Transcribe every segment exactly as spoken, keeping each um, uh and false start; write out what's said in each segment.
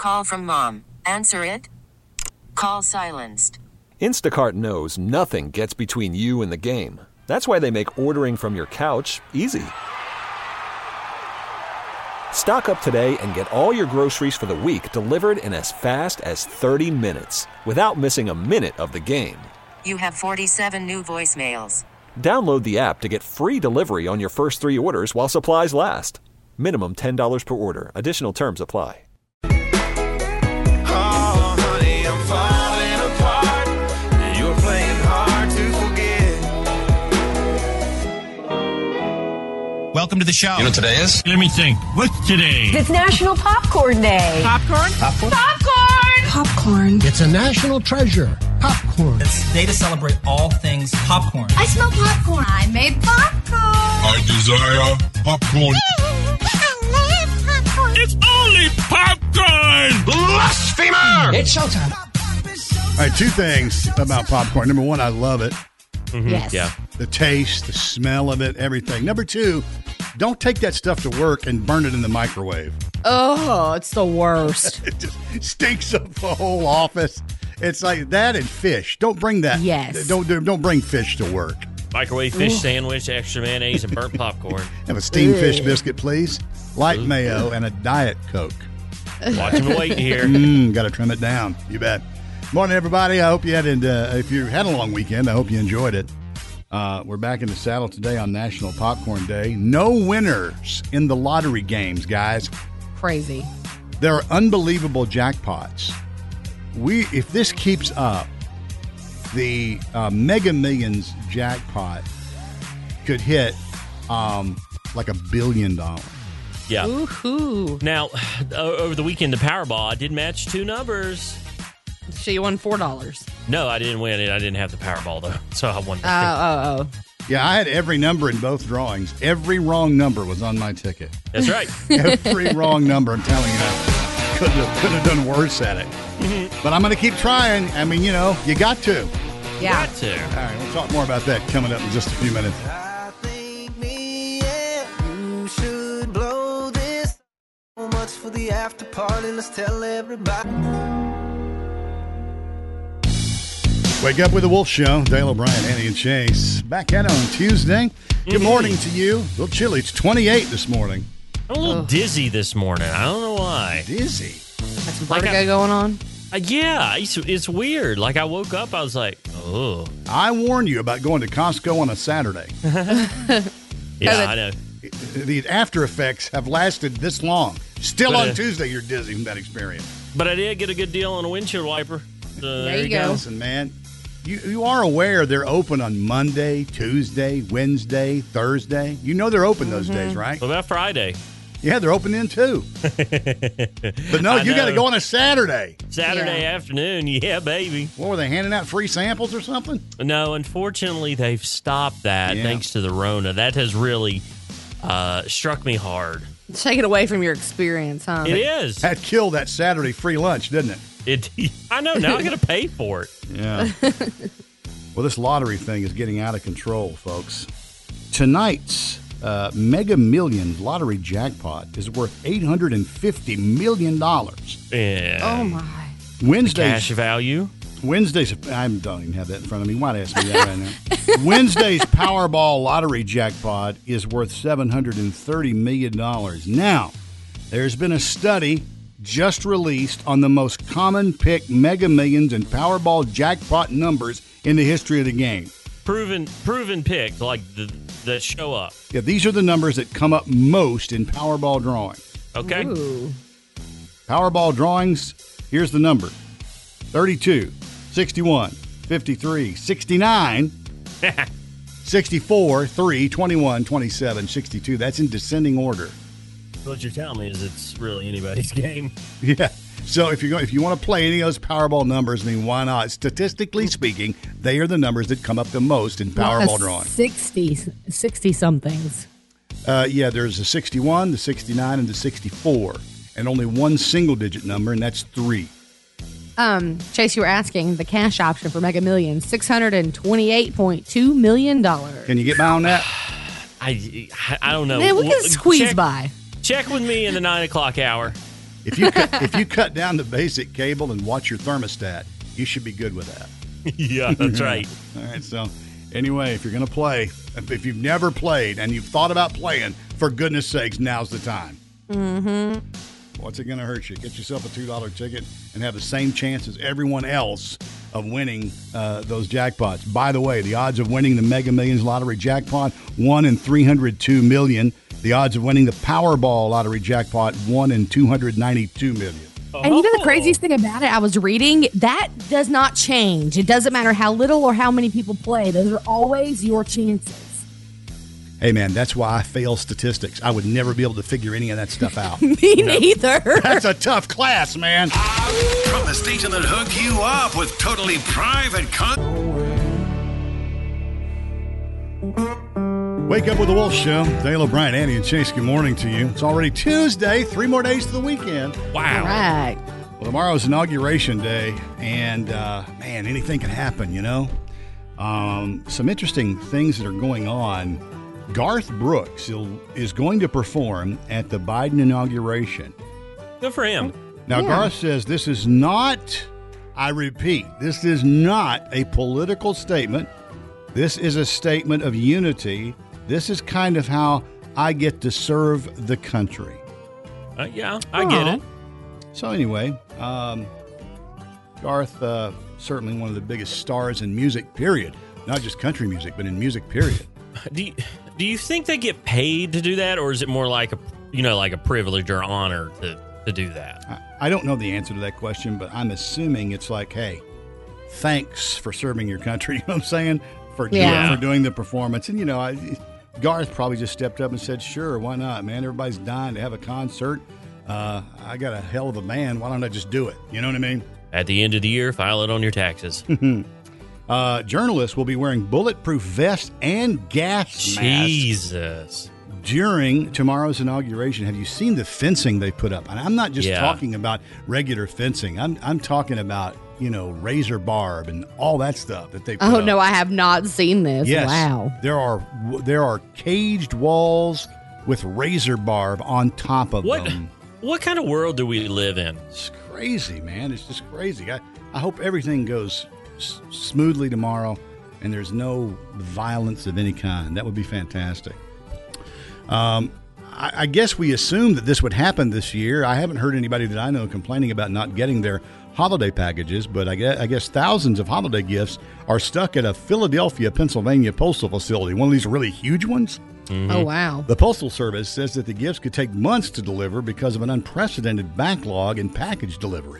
call from mom. Answer it. Call silenced. Instacart knows nothing gets between you and the game. That's why they make ordering from your couch easy. Stock up today and get all your groceries for the week delivered in as fast as thirty minutes without missing a minute of the game. You have forty-seven new voicemails. Download the app to get free delivery on your first three orders while supplies last. Minimum ten dollars per order. Additional terms apply. Oh, honey, I'm falling apart. You're playing hard to forget. Welcome to the show. You know what today is? Let me think. What's today? It's National Popcorn Day. Popcorn? Popcorn? Popcorn! Popcorn. It's a national treasure. Popcorn. It's a day to celebrate all things popcorn. I smell popcorn. I made popcorn. I desire popcorn. It's only popcorn! Blasphemer! It's showtime. All right, two things about popcorn. Number one, I love it. Mm-hmm. Yes. Yeah. The taste, the smell of it, everything. Number two, don't take that stuff to work and burn it in the microwave. Oh, it's the worst. It just stinks up the whole office. It's like that and fish. Don't bring that. Yes. Don't don't bring fish to work. Microwave fish sandwich, extra mayonnaise, and burnt popcorn. Have a steamed fish biscuit, please. Light mayo and a Diet Coke. Watching and waiting here. Mm, got to trim it down. You bet. Morning, everybody. I hope you had, uh, if you had a long weekend, I hope you enjoyed it. Uh, we're back in the saddle today on National Popcorn Day. No winners in the lottery games, guys. Crazy. There are unbelievable jackpots. We, if this keeps up, the uh, Mega Millions jackpot could hit um, like a billion dollars. Yeah. Woohoo. Now, over the weekend, the Powerball, I did match two numbers. So you won four dollars. No, I didn't win it. I didn't have the Powerball, though. So I won. Oh, oh, oh. Yeah, I had every number in both drawings. Every wrong number was on my ticket. That's right. Every wrong number, I'm telling you. Couldn't have, couldn't have done worse at it. Mm-hmm. But I'm going to keep trying. I mean, you know, you got to. Yeah. Got to. All right, we'll talk more about that coming up in just a few minutes. I think me and you should blow this. So much for the after party. Let's tell everybody. Wake up with the Wolf Show. Dale O'Brien, Annie and Chase. Back at it on Tuesday. Good Mm-hmm. morning to you. A little chilly. It's twenty-eight this morning. I'm a little Ugh. dizzy this morning. I don't know why. Dizzy. Got some Like vertigo I- going on? Uh, yeah, it's, it's weird. Like, I woke up, I was like, oh. I warned you about going to Costco on a Saturday. Yeah, I know. The after effects have lasted this long. Still But, on uh, Tuesday, you're dizzy from that experience. But I did get a good deal on a windshield wiper. So There you go. Listen, man, you, you are aware they're open on Monday, Tuesday, Wednesday, Thursday. You know they're open those days, right? What about Friday? Yeah, they're open then too. But no, I you got to know. go on a Saturday. Saturday Yeah. afternoon, yeah, baby. What were they handing out free samples or something? No, unfortunately, they've stopped that Yeah. thanks to the Rona. That has really uh, struck me hard. Take it away from your experience, huh? It is. That killed that Saturday free lunch, didn't it? It. I know. Now I got to pay for it. Yeah. Well, this lottery thing is getting out of control, folks. Tonight's uh, Mega Millions lottery jackpot is worth eight hundred fifty million dollars. Yeah. Oh, my. Wednesday's Cash value. Wednesday's I don't even have that in front of me. Why ask me that right now? Wednesday's Powerball lottery jackpot is worth seven hundred thirty million dollars. Now, there's been a study just released on the most common pick Mega Millions and Powerball jackpot numbers in the history of the game. Proven, proven picks like the that show up. Yeah, these are the numbers that come up most in Powerball drawing. Okay. Ooh. Powerball drawings, here's the number. thirty-two, sixty-one, fifty-three, sixty-nine, sixty-four, three, twenty-one, twenty-seven, sixty-two. That's in descending order. What you're telling me is it's really anybody's game. Yeah. So if you go, if you want to play any of those Powerball numbers, I mean, why not? Statistically speaking, they are the numbers that come up the most in Powerball drawing. sixty, sixty-somethings. Uh, yeah, there's the sixty-one, the sixty-nine, and the sixty-four, and only one single-digit number, and that's three. Um, Chase, you were asking the cash option for Mega Millions, six hundred twenty-eight point two million dollars. Can you get by on that? I, I don't know. Man, we can Well, squeeze check, by. Check with me in the nine o'clock hour. If you cut, if you cut down the basic cable and watch your thermostat, you should be good with that. Yeah, that's right. All right, so anyway, if you're going to play, if you've never played and you've thought about playing, for goodness sakes, now's the time. Mm-hmm. What's it going to hurt you? Get yourself a two dollar ticket and have the same chance as everyone else of winning uh, those jackpots. By the way, the odds of winning the Mega Millions lottery jackpot, one in three hundred two million. The odds of winning the Powerball lottery jackpot, one in two hundred ninety-two million. And you know the craziest thing about it, I was reading, that does not change. It doesn't matter how little or how many people play. Those are always your chances. Hey, man, that's why I fail statistics. I would never be able to figure any of that stuff out. Me neither. That's a tough class, man. From the station that hook you up with totally private con... Wake up with the Wolf Show. Dale O'Brien, Andy, and Chase, good morning to you. It's already Tuesday, three more days to the weekend. Wow. All right. Well, tomorrow's Inauguration Day, and, uh, man, anything can happen, you know? Um, some interesting things that are going on. Garth Brooks is going to perform at the Biden inauguration. Good for him. Now, Yeah. Garth says this is not, I repeat, this is not a political statement. This is a statement of unity. This is kind of how I get to serve the country. Uh, yeah, I get it. So anyway, um, Garth, uh, certainly one of the biggest stars in music, period. Not just country music, but in music, period. Do you, do you think they get paid to do that, or is it more like a you know like a privilege or honor to, to do that? I, I don't know the answer to that question, but I'm assuming it's like, hey, thanks for serving your country. You know what I'm saying? For doing, Yeah. for doing the performance. And, you know, I, Garth probably just stepped up and said, sure, why not, man? Everybody's dying to have a concert. Uh, I got a hell of a band. Why don't I just do it? You know what I mean? At the end of the year, file it on your taxes. uh, journalists will be wearing bulletproof vests and gas masks Jesus. during tomorrow's inauguration. Have you seen the fencing they put up? And I'm not just Yeah. talking about regular fencing. I'm I'm talking about, you know, razor barb and all that stuff that they put Oh, up. no, I have not seen this. Yes. Wow. There are there are caged walls with razor barb on top of What them. what kind of world do we live in? It's crazy, man. It's just crazy. I, I hope everything goes s- smoothly tomorrow and there's no violence of any kind. That would be fantastic. Um, I, I guess we assumed that this would happen this year. I haven't heard anybody that I know complaining about not getting their holiday packages, but I guess, I guess thousands of holiday gifts are stuck at a Philadelphia, Pennsylvania postal facility, one of these really huge ones. Mm-hmm. Oh, wow. The Postal Service says that the gifts could take months to deliver because of an unprecedented backlog in package delivery.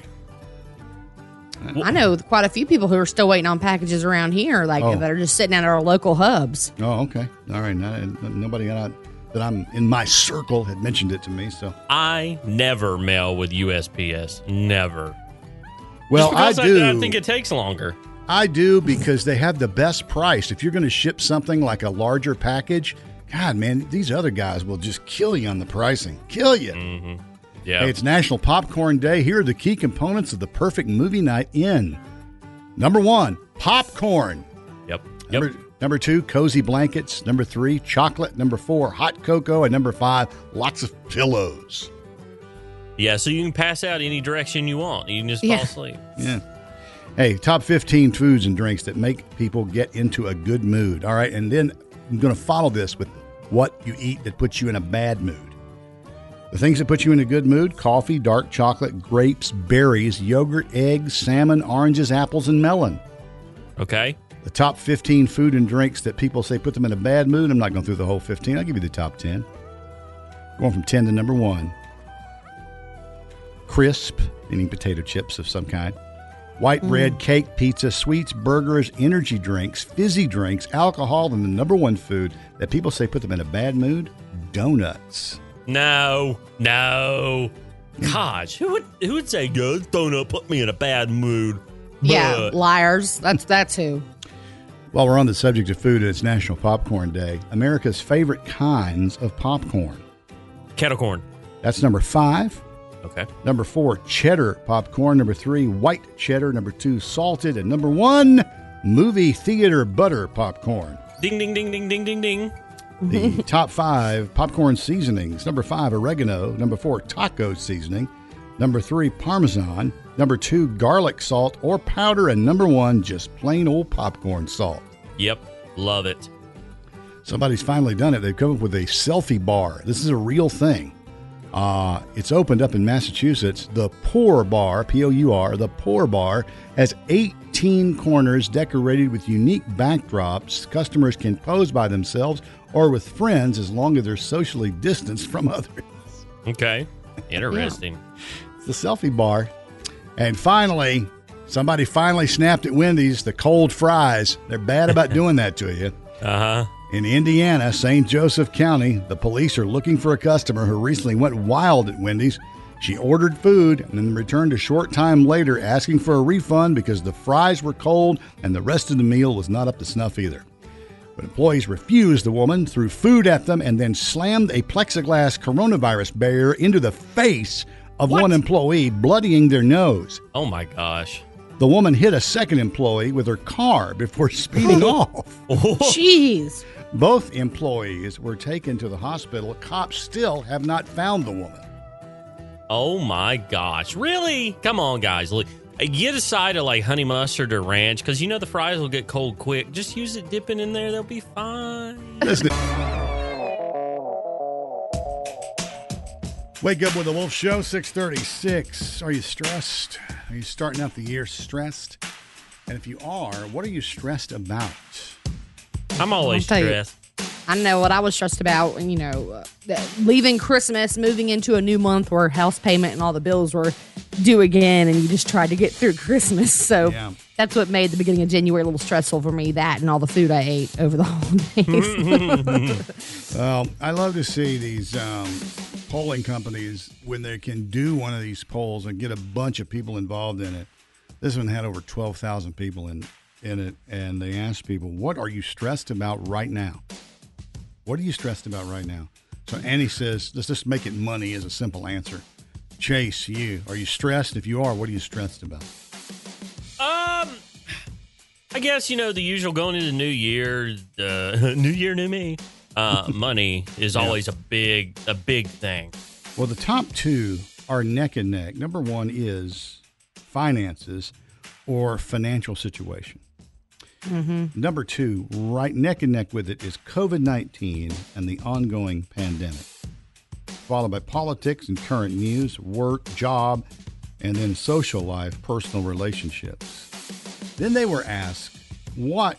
I know quite a few people who are still waiting on packages around here, like Oh. that are just sitting at our local hubs. Oh, okay. All right. No, nobody that, I, that I'm in my circle had mentioned it to me. So, I never mail with U S P S. Never. well, Just I because do. I, I think it takes longer. I do because they have the best price. If you're going to ship something like a larger package, God, man, these other guys will just kill you on the pricing. Kill you. Mm-hmm. Yeah. Hey, it's National Popcorn Day. Here are the key components of the perfect movie night in. Number one, popcorn. Yep. Yep. Number, number two, cozy blankets. Number three, chocolate. Number four, hot cocoa. And number five, lots of pillows. Yeah, so you can pass out any direction you want. You can just Yeah. fall asleep. Yeah. Hey, top fifteen foods and drinks that make people get into a good mood. All right. And then I'm going to follow this with what you eat that puts you in a bad mood. The things that put you in a good mood: coffee, dark chocolate, grapes, berries, yogurt, eggs, salmon, oranges, apples, and melon. Okay. The top fifteen food and drinks that people say put them in a bad mood. I'm not going through the whole fifteen. I'll give you the top ten. Going from ten to number one. Crisp, meaning potato chips of some kind. White bread, cake, pizza, sweets, burgers, energy drinks, fizzy drinks, alcohol, and the number one food that people say put them in a bad mood: donuts. No. No. Gosh, who would who would say, "Go donut put me in a bad mood"? Yeah, But- liars. That's that's who. While we're on the subject of food, and it's National Popcorn Day, America's favorite kinds of popcorn. Kettle corn. That's number five. Okay. Number four, cheddar popcorn. Number three, white cheddar. Number two, salted. And number one, movie theater butter popcorn. Ding, ding, ding, ding, ding, ding, ding. The top five popcorn seasonings. Number five, oregano. Number four, taco seasoning. Number three, Parmesan. Number two, garlic salt or powder. And number one, just plain old popcorn salt. Yep. Love it. Somebody's finally done it. They've come up with a selfie bar. This is a real thing. Uh, it's opened up in Massachusetts. The Pour Bar, P O U R, the Pour Bar has eighteen corners decorated with unique backdrops. Customers can pose by themselves or with friends as long as they're socially distanced from others. Okay. Interesting. It's the selfie bar. And finally, somebody finally snapped at Wendy's, the cold fries. They're bad about doing that to you. Uh-huh. In Indiana, Saint Joseph County, the police are looking for a customer who recently went wild at Wendy's. She ordered food and then returned a short time later asking for a refund because the fries were cold and the rest of the meal was not up to snuff either. But employees refused the woman, threw food at them, and then slammed a plexiglass coronavirus barrier into the face of What? one employee, bloodying their nose. Oh, my gosh. The woman hit a second employee with her car before speeding off. Jeez. Both employees were taken to the hospital. Cops still have not found the woman. Oh, my gosh. Really? Come on, guys. Look, get a side of, like, honey mustard or ranch, because you know the fries will get cold quick. Just use it dipping in there. They'll be fine. Listen. Wake up with the Wolf Show, six thirty-six. Are you stressed? Are you starting out the year stressed? And if you are, what are you stressed about? I'm always I'll tell you. stressed. I know what I was stressed about, you know, uh, leaving Christmas, moving into a new month where house payment and all the bills were due again, and you just tried to get through Christmas. So Yeah. that's what made the beginning of January a little stressful for me, that and all the food I ate over the holidays. Well, I love to see these um, polling companies when they can do one of these polls and get a bunch of people involved in it. This one had over twelve thousand people in, in it, and they asked people, what are you stressed about right now? What are you stressed about right now? So Annie says, let's just make it money as a simple answer. Chase, you, are you stressed? If you are, what are you stressed about? Um, I guess, you know, the usual going into New Year, uh, New Year, new me. Uh, money is Yeah. always a big, a big thing. Well, the top two are neck and neck. Number one is finances or financial situation. Mm-hmm. Number two, right neck and neck with it, is covid nineteen and the ongoing pandemic, followed by politics and current news, work, job, and then social life, personal relationships. Then they were asked, what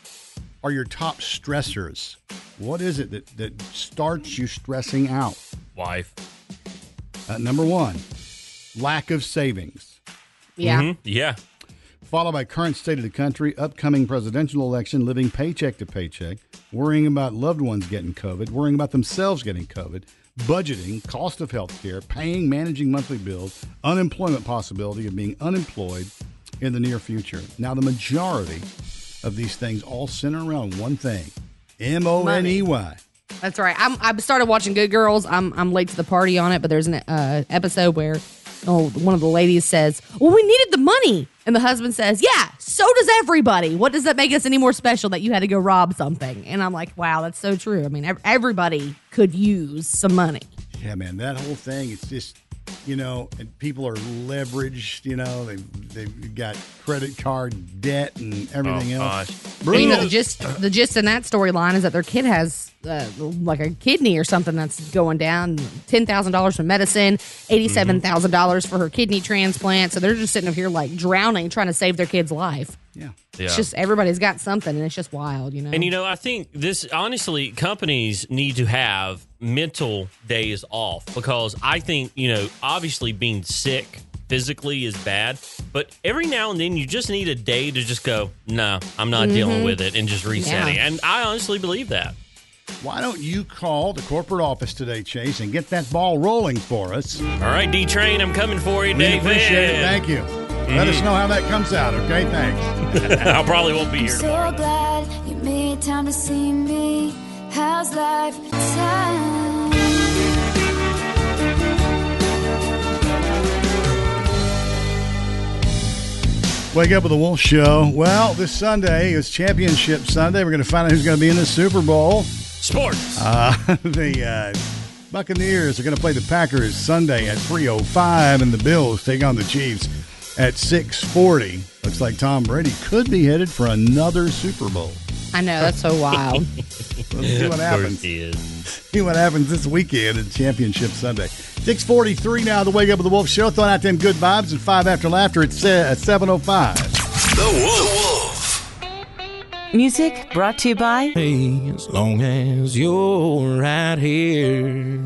are your top stressors? What is it that, that starts you stressing out? Wife. Uh, number one, lack of savings. Yeah. Mm-hmm. Yeah. Followed by current state of the country, upcoming presidential election, living paycheck to paycheck, worrying about loved ones getting COVID, worrying about themselves getting COVID, budgeting, cost of health care, paying, managing monthly bills, unemployment possibility of being unemployed in the near future. Now, the majority of these things all center around one thing, M O N E Y. That's right. I'm, I started watching Good Girls. I'm I'm late to the party on it, but there's an uh, episode where oh one of the ladies says, "Well, we needed the money," and the husband says, "Yeah, so does everybody. What does that make us any more special that you had to go rob something?" And I'm like, "Wow, that's so true. I mean, ev- everybody could use some money." Yeah, man, that whole thing, it's just, you know, and people are leveraged, you know, they've, they've got credit card debt and everything Oh, else. gosh. Well, you know, Brutal. the gist, the gist in that storyline is that their kid has uh, like a kidney or something that's going down. ten thousand dollars for medicine, eighty-seven thousand dollars for her kidney transplant. So they're just sitting up here like drowning, trying to save their kid's life. Yeah. Yeah. It's just everybody's got something, and it's just wild, you know. And, you know, I think this, honestly, companies need to have mental days off because I think, you know, obviously being sick physically is bad, but every now and then you just need a day to just go, no, I'm not Mm-hmm. dealing with it and just resetting. Yeah. And I honestly believe that. Why don't you call the corporate office today, Chase, and get that ball rolling for us? All right, D-Train, I'm coming for you, We David. appreciate it. Thank you. Let us know how that comes out, okay? Thanks. I probably won't be I'm here so tomorrow. glad you made time to see me. How's life time? Wake up with the Wolf Show. Well, this Sunday is Championship Sunday. We're going to find out who's going to be in the Super Bowl. Sports. Uh, the uh, Buccaneers are going to play the Packers Sunday at three oh five, and the Bills take on the Chiefs at six forty. Looks like Tom Brady could be headed for another Super Bowl. I know, that's so wild. Let's see what happens. He is. See what happens this weekend at Championship Sunday. six forty-three now, the Wake Up with the Wolf Show. Throwing out them good vibes and five after laughter at seven oh five. The Wolf. Music brought to you by... Hey, as long as you're right here.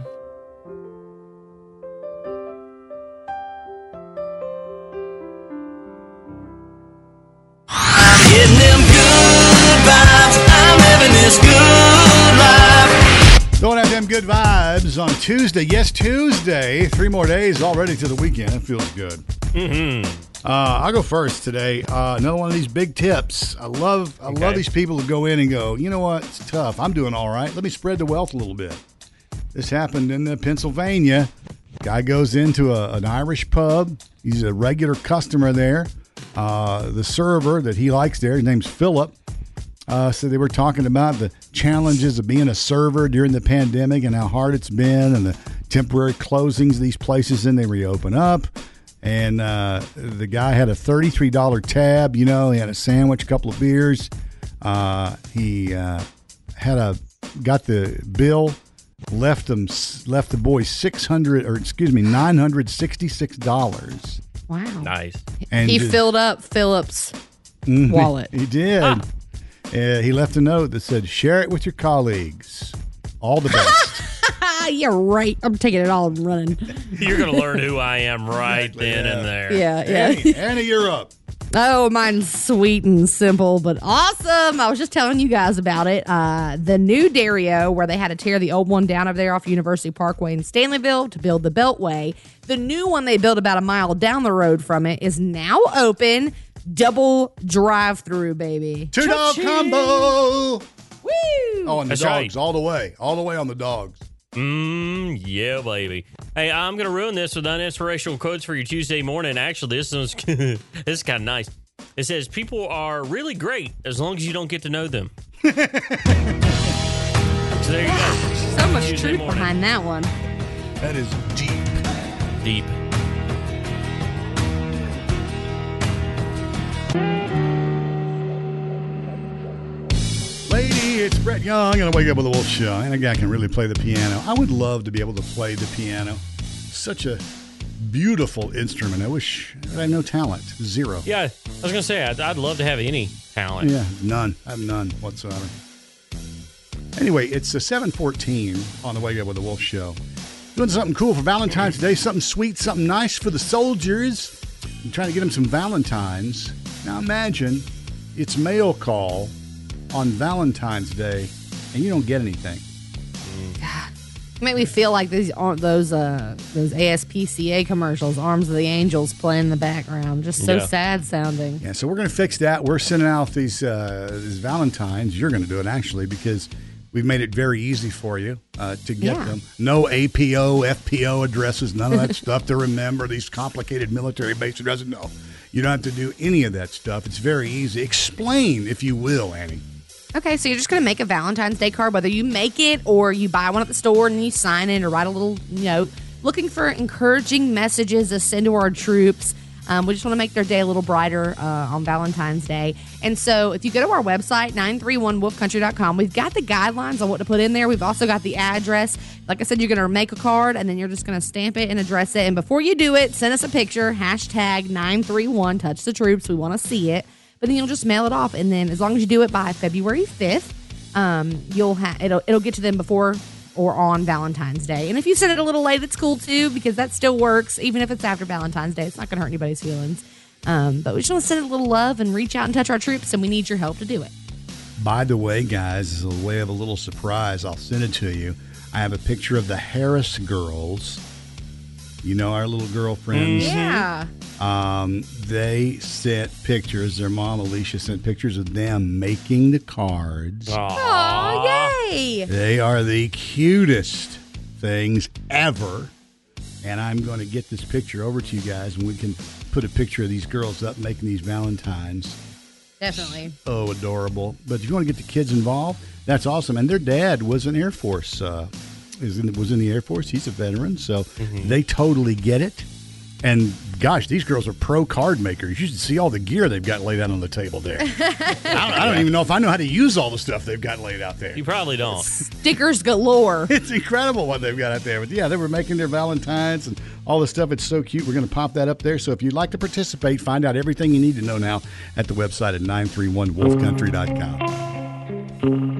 I'm getting them good vibes. I'm living this good life. Throwing out them good vibes on Tuesday. Yes, Tuesday. Three more days already to the weekend. It feels good. Mm-hmm. Uh, I'll go first today. Uh, another one of these big tips. I love I Okay. love these people who go in and go, you know what? It's tough. I'm doing all right. Let me spread the wealth a little bit. This happened in uh, Pennsylvania. Guy goes into a, an Irish pub. He's a regular customer there. Uh, the server that he likes there, his name's Philip. Uh, so they were talking about the challenges of being a server during the pandemic and how hard it's been and the temporary closings of these places, and they reopen up. And uh, the guy had a thirty-three dollars tab. You know, he had a sandwich, a couple of beers. Uh, he uh, had a got the bill, left them left the boy six hundred or excuse me nine hundred sixty-six dollars. Wow. Nice. And he just- filled up Philip's Mhm. wallet. He did. Ah. Uh, he left a note that said, "Share it with your colleagues. All the best." You're right. I'm taking it all and running. You're going to learn who I am right then and there. Yeah, yeah. Annie, Annie, you're up. Oh, mine's sweet and simple, but awesome. I was just telling you guys about it. Uh, the new Dario, where they had to tear the old one down over there off University Parkway in Stanleyville to build the Beltway. The new one they built about a mile down the road from it is now open. Double drive-through, baby. Two dog combo. Woo! Oh, and the That's dogs right. all the way, all the way on the dogs. Mm, yeah, baby. Hey, I'm going to ruin this with uninspirational quotes for your Tuesday morning. Actually, this is this is kind of nice. It says, people are really great as long as you don't get to know them. So there you go. So much Tuesday truth morning. behind that one. That is deep. Deep. Lady, it's Brett Young, and I wake up with a Wolf Show. And a guy can really play the piano. I would love to be able to play the piano. Such a beautiful instrument. I wish I had no talent. Zero. Yeah, I was going to say, I'd, I'd love to have any talent. Yeah, none. I have none whatsoever. Anyway, it's a seven fourteen on the Wake Up with the Wolf Show. Doing something cool for Valentine's Day, something sweet, something nice for the soldiers. I'm trying to get them some Valentines. Now imagine it's mail call on Valentine's Day, and you don't get anything. Make me feel like these aren't those uh those A S P C A commercials, Arms of the Angels playing in the background. Just so Yeah. sad sounding. Yeah, so we're going to fix that. We're sending out these uh, these Valentines. You're going to do it, actually, because we've made it very easy for you uh, to get Yeah. them. No A P O, F P O addresses, none of that stuff to remember, these complicated military base addresses. No, you don't have to do any of that stuff. It's very easy. Explain, if you will, Annie. Okay, so you're just going to make a Valentine's Day card, whether you make it or you buy one at the store and you sign it or write a little note, looking for encouraging messages to send to our troops. Um, we just want to make their day a little brighter uh, on Valentine's Day. And so if you go to our website, nine three one wolf country dot com, we've got the guidelines on what to put in there. We've also got the address. Like I said, you're going to make a card and then you're just going to stamp it and address it. And before you do it, send us a picture, hashtag nine three one touch the troops. We want to see it. But then you'll just mail it off, and then as long as you do it by February fifth, um, you'll ha- it'll it'll get to them before or on Valentine's Day. And if you send it a little late, it's cool too, because that still works, even if it's after Valentine's Day. It's not going to hurt anybody's feelings. Um, but we just want to send it a little love and reach out and touch our troops, and we need your help to do it. By the way, guys, as a way of a little surprise, I'll send it to you. I have a picture of the Harris girls. You know, our little girlfriends. Yeah. Um, they sent pictures. Their mom, Alicia, sent pictures of them making the cards. Oh, yay! They are the cutest things ever. And I'm going to get this picture over to you guys, and we can put a picture of these girls up making these Valentines. Definitely. Oh, adorable. But if you want to get the kids involved, that's awesome. And their dad was an Air Force uh, is in, was in the Air Force. He's a veteran, so Mm-hmm. they totally get it. And gosh, these girls are pro card makers. You should see all the gear they've got laid out on the table there. I, don't, I don't even know if I know how to use all the stuff they've got laid out there. You probably don't. Stickers galore. It's incredible what they've got out there. But yeah, they were making their Valentines and all the stuff. It's so cute. We're going to pop that up there. So if you'd like to participate, find out everything you need to know now at the website at nine three one wolf country dot com.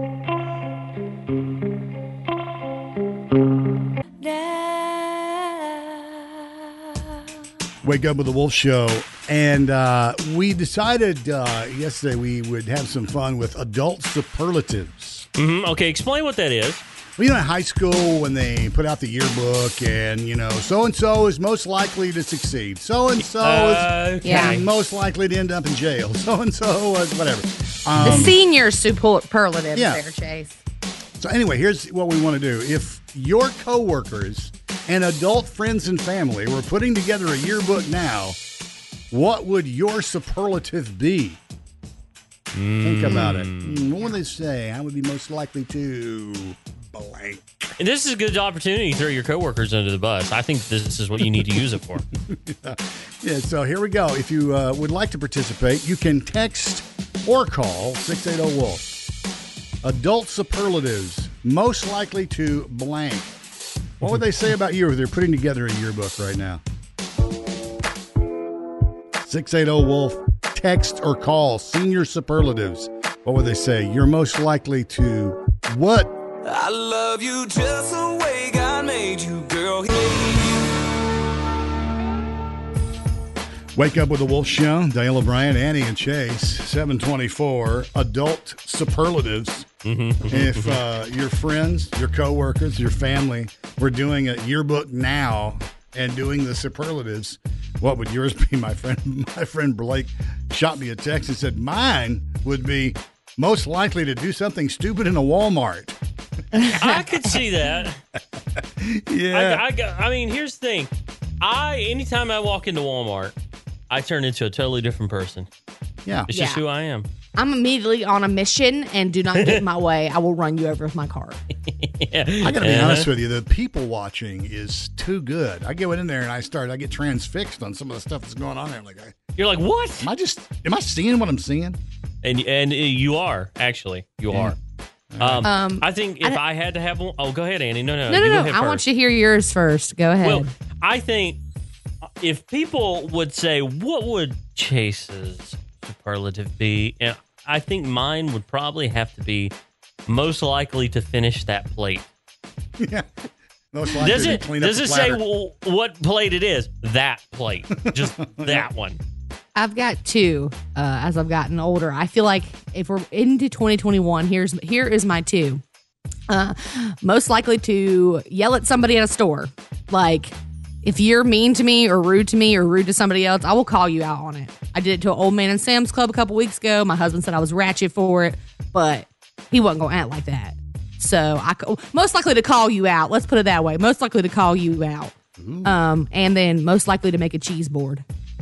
Wake Up with the Wolf Show. And uh, we decided uh, yesterday we would have some fun with adult superlatives. Mm-hmm. Okay, explain what that is. Well, you know, in high school when they put out the yearbook and, you know, so-and-so is most likely to succeed. So-and-so Uh, is okay. Yeah. most likely to end up in jail. So-and-so is whatever. The Um, senior superlative yeah. there, Chase. So anyway, here's what we want to do. If your coworkers and adult friends and family were putting together a yearbook now, what would your superlative be? Think about it. Mm, what would they say? I would be most likely to blank. And this is a good opportunity to throw your coworkers under the bus. I think this is what you need to use it for. Yeah, so here we go. If you uh, would like to participate, you can text or call six eight zero wolf. Adult superlatives, most likely to blank. What would they say about you if they're putting together a yearbook right now? six eight zero wolf. Text or call senior superlatives. What would they say? You're most likely to what? I love you just the way God made you, girl. Wake Up with the Wolf Show. Dale O'Brien, Annie, and Chase. seven twenty-four. Adult superlatives. If uh, your friends, your coworkers, your family were doing a yearbook now and doing the superlatives, what would yours be? My friend, my friend Blake shot me a text and said mine would be most likely to do something stupid in a Walmart. I could see that. Yeah. I, I, I mean, here's the thing. I anytime I walk into Walmart, I turn into a totally different person. Yeah. It's just Yeah. who I am. I'm immediately on a mission and do not get in my way. I will run you over with my car. Yeah. I got to be Uh-huh. honest with you. The people watching is too good. I go in there and I start, I get transfixed on some of the stuff that's going on there. I'm like, I, You're like, what? am I just, am I seeing what I'm seeing? And and uh, you are, actually. You are. Um, Um, I think if I- I, had to have one, oh, go ahead, Annie. No, no, No, you no, go no. ahead I first. want you to hear yours first. Go ahead. Well, I think if people would say, what would Chase's superlative be? And I think mine would probably have to be most likely to finish that plate. Yeah. Most likely Does to it, clean up does the it say platter. w- what plate it is? That plate. Just that one. I've got two uh, as I've gotten older. I feel like if we're into twenty twenty-one, here's here is my two. Uh, most likely to yell at somebody at a store. Like, if you're mean to me or rude to me or rude to somebody else, I will call you out on it. I did it to an old man in Sam's Club a couple weeks ago. My husband said I was ratchet for it, but he wasn't going to act like that. So I co- most likely to call you out. Let's put it that way. Most likely to call you out. Um, and then most likely to make a cheese board.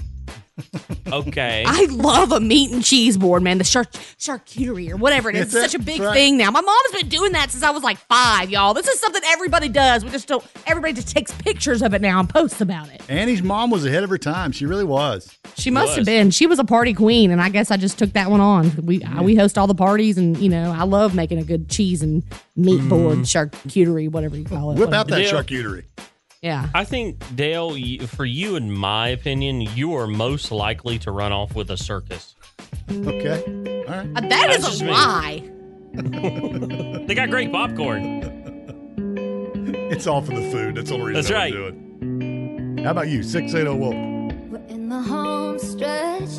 Okay. I love a meat and cheese board, man. The char- charcuterie or whatever it is. It's That's such a it. big That's right. thing now. My mom's been doing that since I was like five, y'all. This is something everybody does. We just don't, everybody just takes pictures of it now and posts about it. Annie's mom was ahead of her time. She really was. She must was. have been. She was a party queen, and I guess I just took that one on. We I, we host all the parties, and, you know, I love making a good cheese and meat board, charcuterie, whatever you call it. Whip out that Yeah. charcuterie. Yeah. I think, Dale, y- for you, in my opinion, you are most likely to run off with a circus. Okay. All right. Uh, that That's is just a me. lie. They got great popcorn. It's all for the food. That's the only reason That's I right. would do it. How about you? six eight zero Wolf. We're in the home stretch.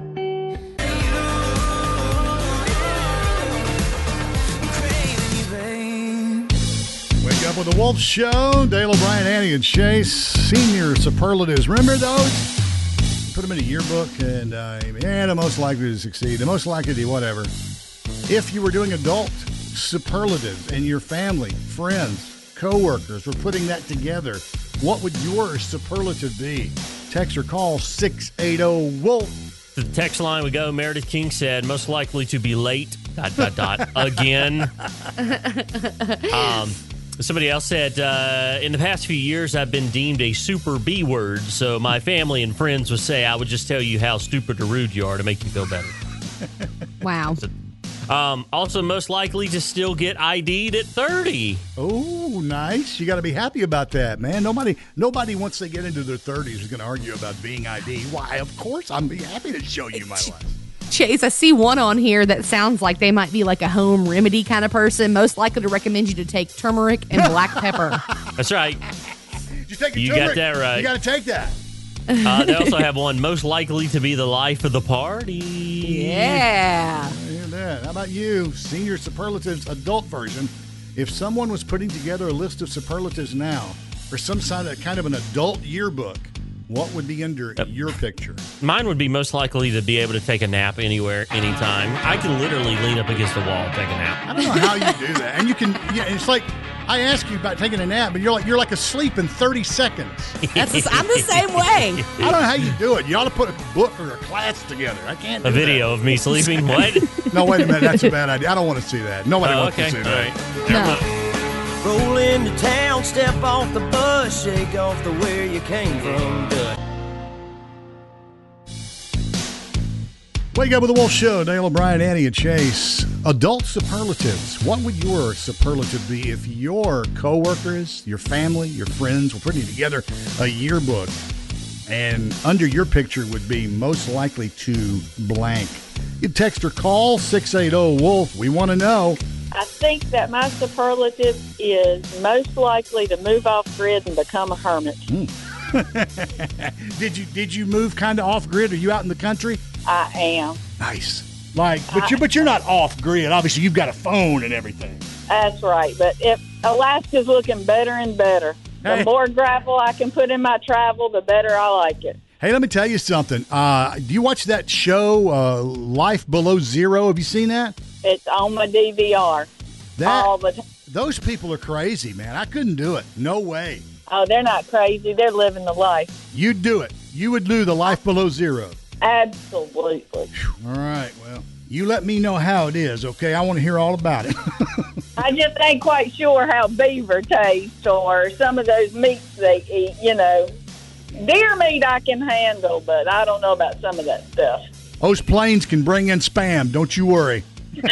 Wake Up with the Wolf Show. Dale O'Brien, Annie, and Chase. Senior superlatives. Remember those? Put them in a yearbook and, uh, yeah, the most likely to succeed. The most likely to whatever. If you were doing adult superlatives and your family, friends, coworkers were putting that together, what would your superlative be? Text or call six eight zero Wolf. The text line we go. Meredith King said, most likely to be late, dot, dot, dot, again. um, Somebody else said, uh, in the past few years, I've been deemed a super B word, so my family and friends would say I would just tell you how stupid or rude you are to make you feel better. Wow. So, um, also, most likely to still get I D'd at thirty. Oh, nice. You got to be happy about that, man. Nobody, nobody once they get into their thirties is going to argue about being I D. Why? Of course, I'm be happy to show you my life. Chase, I see one on here that sounds like they might be like a home remedy kind of person. Most likely to recommend you to take turmeric and black pepper. That's right. You, take you turmeric. got that right. You got to take that. Uh, they also have one most likely to be the life of the party. Yeah. Hear that. How about you? Senior Superlatives adult version. If someone was putting together a list of superlatives now for some kind of, kind of an adult yearbook, what would be under uh, your picture? Mine would be most likely to be able to take a nap anywhere, anytime. I can literally lean up against the wall and take a nap. I don't know how you do that. And you can, yeah, it's like, I ask you about taking a nap, and you're like you're like asleep in thirty seconds. That's a, I'm the same way. I don't know how you do it. You ought to put a book or a class together. I can't do A video that. of me sleeping? What? No, wait a minute. That's a bad idea. I don't want to see that. Nobody oh, wants okay. to see that. Right. No. Roll into town, step off the bus, shake off the where you came from dust. Wake up with the Wolf Show. Dale O'Brien, Annie, and Chase. Adult superlatives. What would your superlative be if your coworkers, your family, your friends were putting together a yearbook, and under your picture would be most likely to blank? You text or call six eight zero Wolf. We want to know. I think that my superlative is most likely to move off grid and become a hermit. Mm. did you did you move kind of off grid? Are you out in the country? I am. Nice. Like, but you but you're not off grid. Obviously, you've got a phone and everything. That's right. But if Alaska's looking better and better, hey. The more gravel I can put in my travel, the better I like it. Hey, let me tell you something. Uh, do you watch that show, uh, Life Below Zero? Have you seen that? It's on my D V R that, all the time. Those people are crazy, man. I couldn't do it. No way. Oh, they're not crazy. They're living the life. You'd do it. You would do the Life Below Zero. Absolutely. All right. Well, you let me know how it is, okay? I want to hear all about it. I just ain't quite sure how beaver tastes or some of those meats they eat, you know. Deer meat I can handle, but I don't know about some of that stuff. Those planes can bring in spam. Don't you worry.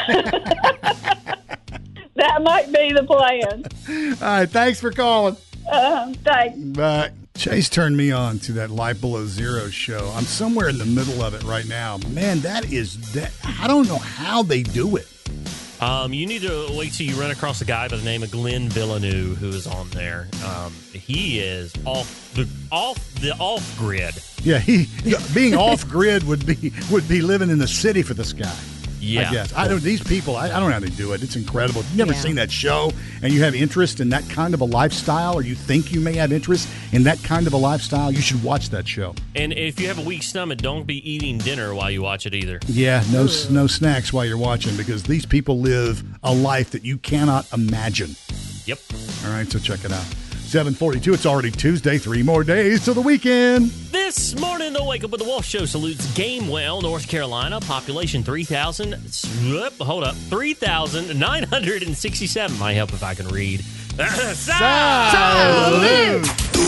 That might be the plan. All right. Thanks for calling. Uh, thanks. Bye. Chase turned me on to that Life Below Zero show. I'm somewhere in the middle of it right now. Man, that is that. I don't know how they do it. Um, you need to wait till you run across a guy by the name of Glenn Villeneuve who is on there. Um, he is off the off the off grid. Yeah, he being off grid would be would be living in the city for this guy. Yeah, I guess I don't. These people, I, I don't know how they do it. It's incredible. If you've never Yeah. seen that show and you have interest in that kind of a lifestyle, or you think you may have interest in that kind of a lifestyle, you should watch that show. And if you have a weak stomach, don't be eating dinner while you watch it either. Yeah, no no snacks while you're watching, because these people live a life that you cannot imagine. Yep. All right, so check it out. seven forty-two, it's already Tuesday. Three more days till the weekend. This morning, the Wake Up with the Wolf Show salutes Gamewell, North Carolina. Population three thousand. Whoop, hold up. three thousand nine hundred sixty-seven. Might help if I can read. Salute!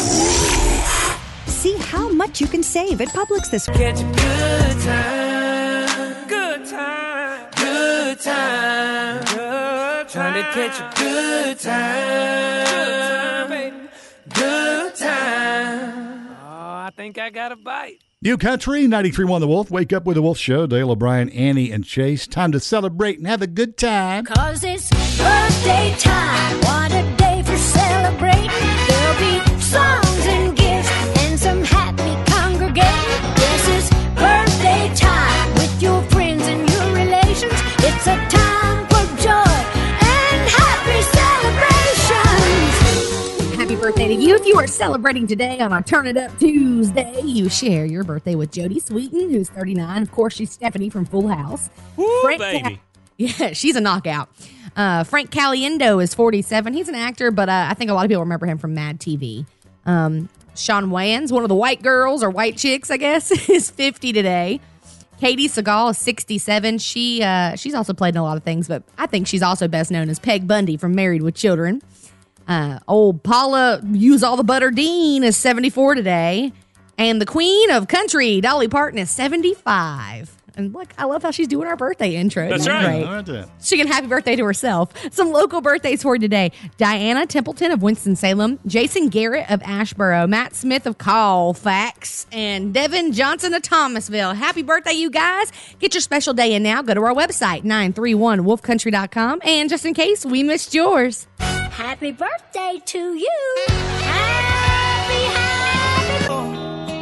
See how much you can save at Publix this week. Catch a good time, good time, good time, good time. Trying to catch a good time, baby, good time. Oh, I think I got a bite. New Country, ninety-three point one The Wolf. Wake up with the Wolf Show. Dale O'Brien, Annie, and Chase. Time to celebrate and have a good time. Cause it's birthday time. What a day for celebrating. There'll be songs and gifts and some happy congregating. This is birthday time with your friends and your relations. It's a time for joy and happy celebrations. Happy birthday to you. If you are celebrating today on our Turn It Up Tuesday, you share your birthday with Jodie Sweetin, who's thirty-nine. Of course, she's Stephanie from Full House. Woo, Frank baby. Ca- yeah, she's a knockout. Uh, Frank Caliendo is forty-seven. He's an actor, but uh, I think a lot of people remember him from Mad T V. Um, Sean Wayans, one of the white girls or white chicks, I guess, is fifty today. Katie Seagal is sixty-seven. She uh, she's also played in a lot of things, but I think she's also best known as Peg Bundy from Married with Children. Uh, old Paula Use All the Butter Dean is seventy-four today. And the queen of country, Dolly Parton, is seventy-five. And look, I love how she's doing our birthday intro. That's Isn't that right. Great? She can happy birthday to herself. Some local birthdays for today. Diana Templeton of Winston-Salem, Jason Garrett of Ashboro, Matt Smith of Colfax, and Devin Johnson of Thomasville. Happy birthday, you guys. Get your special day in now. Go to our website, nine three one wolf country dot com. And just in case we missed yours. Happy birthday to you. Happy, happy birthday.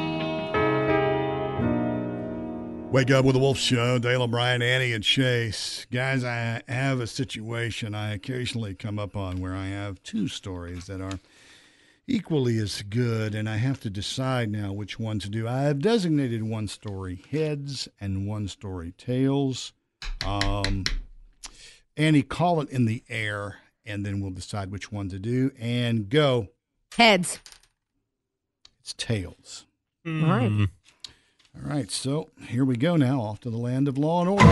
Wake Up with the Wolf Show, Dale O'Brien, Annie, and Chase. Guys, I have a situation I occasionally come up on where I have two stories that are equally as good, and I have to decide now which one to do. I have designated one story heads and one story tails. Um, Annie, call it in the air, and then we'll decide which one to do. And go. Heads. It's tails. Mm. All right. All right, so here we go now, off to the land of law and order.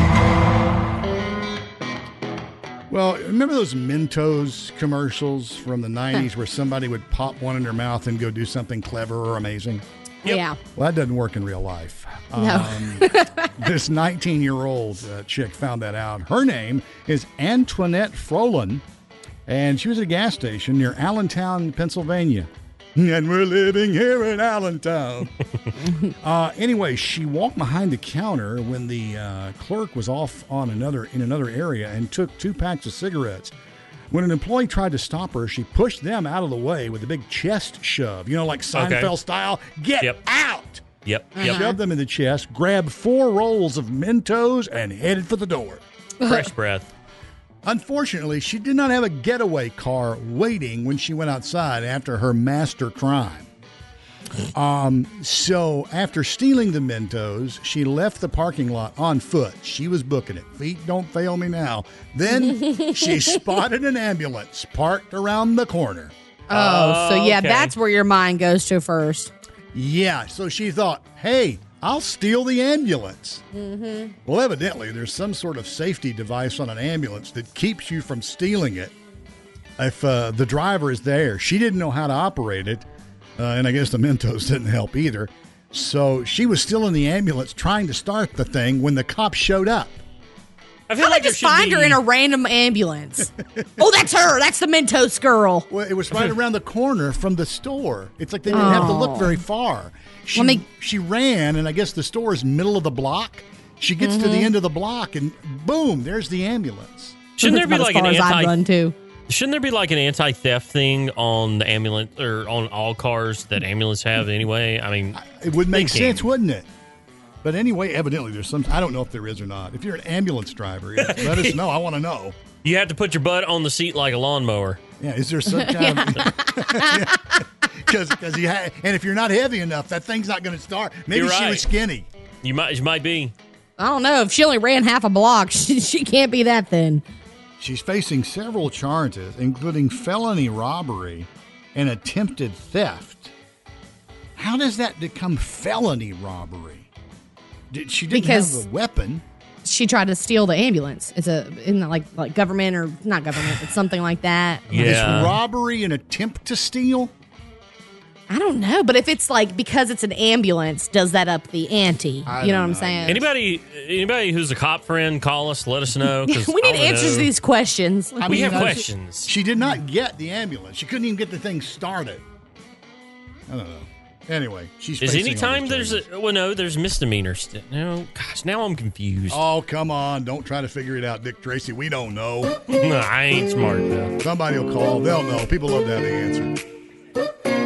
Well, remember those Mentos commercials from the nineties where somebody would pop one in their mouth and go do something clever or amazing? Yep. Yeah. Well, that doesn't work in real life. No. Um, this nineteen-year-old uh, chick found that out. Her name is Antoinette Frolan, and she was at a gas station near Allentown, Pennsylvania. And we're living here in Allentown. uh, anyway, she walked behind the counter when the uh, clerk was off on another in another area and took two packs of cigarettes. When an employee tried to stop her, she pushed them out of the way with a big chest shove. You know, like Seinfeld Okay. style. Get Yep. out! Yep. Yep. Shoved them in the chest, grabbed four rolls of Mentos, and headed for the door. Fresh breath. Unfortunately, she did not have a getaway car waiting when she went outside after her master crime. Um, so after stealing the Mentos, she left the parking lot on foot. She was booking it. Feet don't fail me now. Then she spotted an ambulance parked around the corner. Oh, so yeah, okay. that's where your mind goes to first. Yeah, so she thought, hey, I'll steal the ambulance. Mm-hmm. Well, evidently, there's some sort of safety device on an ambulance that keeps you from stealing it if uh, the driver is there. She didn't know how to operate it, uh, and I guess the Mentos didn't help either. So she was still in the ambulance trying to start the thing when the cops showed up. I feel How like they there just should find be, her in a random ambulance? Oh, that's her. That's the Mentos girl. Well, it was right around the corner from the store. It's like they didn't have to look very far. She, Let me- she ran, and I guess the store is middle of the block. She gets to the end of the block, and boom, there's the ambulance. Shouldn't there That's be about like as an far as I'd anti? run too. Shouldn't there be like an anti-theft thing on the ambulance or on all cars that ambulance have anyway? I mean, It would make thinking. sense, wouldn't it? But anyway, evidently there's some. I don't know if there is or not. If you're an ambulance driver, let us know. I want to know. You have to put your butt on the seat like a lawnmower. Yeah, is there some kind of? Because because you ha- and if you're not heavy enough, that thing's not going to start. Maybe You're she right. was skinny. You might, you might be. I don't know. If she only ran half a block, she, she can't be that thin. She's facing several charges, including felony robbery and attempted theft. How does that become felony robbery? Did, she didn't Because- have a weapon. She tried to steal the ambulance. It's a isn't it like like government or not government, but something like that. Is Yeah. robbery an attempt to steal? I don't know, but if it's like because it's an ambulance, does that up the ante? I You know don't what I'm know. saying? Anybody, anybody who's a cop friend, call us. Let us know. 'cause we need I wanna answers know. to these questions. I We mean, have I- questions. She did not get the ambulance. She couldn't even get the thing started. I don't know. Anyway, she's Is facing any all time these there's charges. a well, no, there's misdemeanors. No, gosh, now I'm confused. Oh, come on. Don't try to figure it out, Dick Tracy. We don't know. No, I ain't smart enough. Somebody will call. They'll know. People love to have the answer.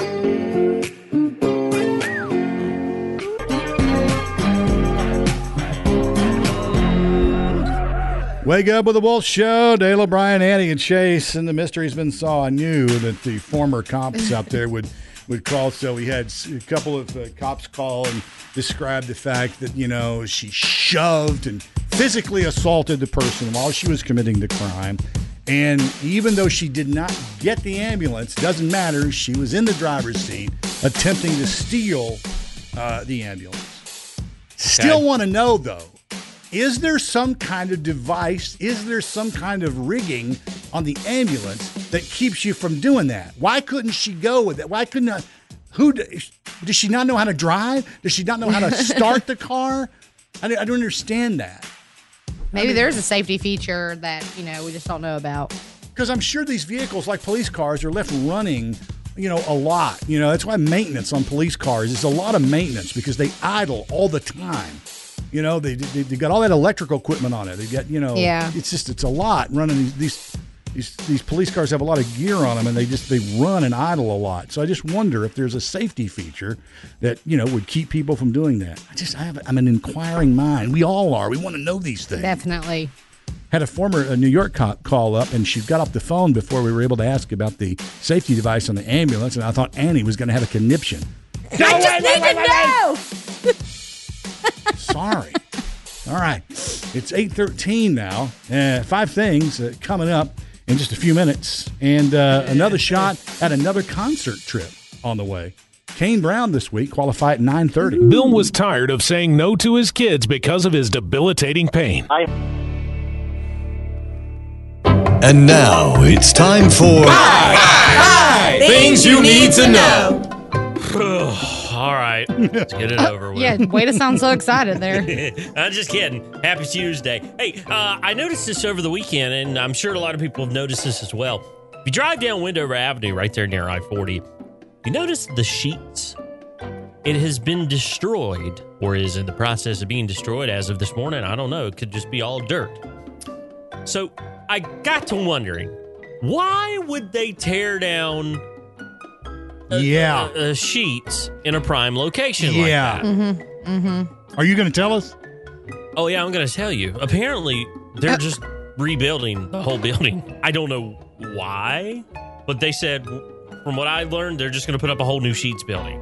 Wake Up with the Wolf Show. Dale O'Brien, Annie, and Chase. And the mystery's been solved. I knew that the former cops out there would, would call. So we had a couple of uh, cops call and describe the fact that, you know, she shoved and physically assaulted the person while she was committing the crime. And even though she did not get the ambulance, doesn't matter. She was in the driver's seat attempting to steal uh, the ambulance. Still want to know, though, is there some kind of device? Is there some kind of rigging on the ambulance that keeps you from doing that? Why couldn't she go with it? Why couldn't I, who does she not know how to drive? Does she not know how to start the car? I don't, I don't understand that. Maybe I mean, there's a safety feature that, you know, we just don't know about. Because I'm sure these vehicles, like police cars, are left running, you know, a lot. You know, that's why maintenance on police cars is a lot of maintenance because they idle all the time. You know, they they, they got all that electrical equipment on it. They got, you know, yeah. it's just, it's a lot running these, these these these police cars have a lot of gear on them and they just, they run and idle a lot. So I just wonder if there's a safety feature that, you know, would keep people from doing that. I just, I have, I'm an inquiring mind. We all are. We want to know these things. Definitely. Had a former uh, New York cop call up, and she got off the phone before we were able to ask about the safety device on the ambulance, and I thought Annie was going to have a conniption. I just need to know! Sorry. All right. It's eight thirteen now. Uh, five things uh, coming up in just a few minutes, and uh, another shot at another concert trip on the way. Kane Brown this week qualified at nine thirty. Bill was tired of saying no to his kids because of his debilitating pain. I- And now it's time for Five, five Things You Need to Know. All right, let's get it over with. Yeah, way to sound so excited there. I'm just kidding. Happy Tuesday. Hey, uh, I noticed this over the weekend, and I'm sure a lot of people have noticed this as well. If you drive down Wendover Avenue right there near I forty, you notice the sheets. It has been destroyed, or is in the process of being destroyed as of this morning. I don't know. It could just be all dirt. So I got to wondering, why would they tear down uh, yeah. uh, uh, sheets in a prime location yeah. like that? Mm-hmm. Mm-hmm. Are you going to tell us? Oh, yeah, I'm going to tell you. Apparently, they're uh, just rebuilding the whole building. I don't know why, but they said, from what I learned, they're just going to put up a whole new sheets building.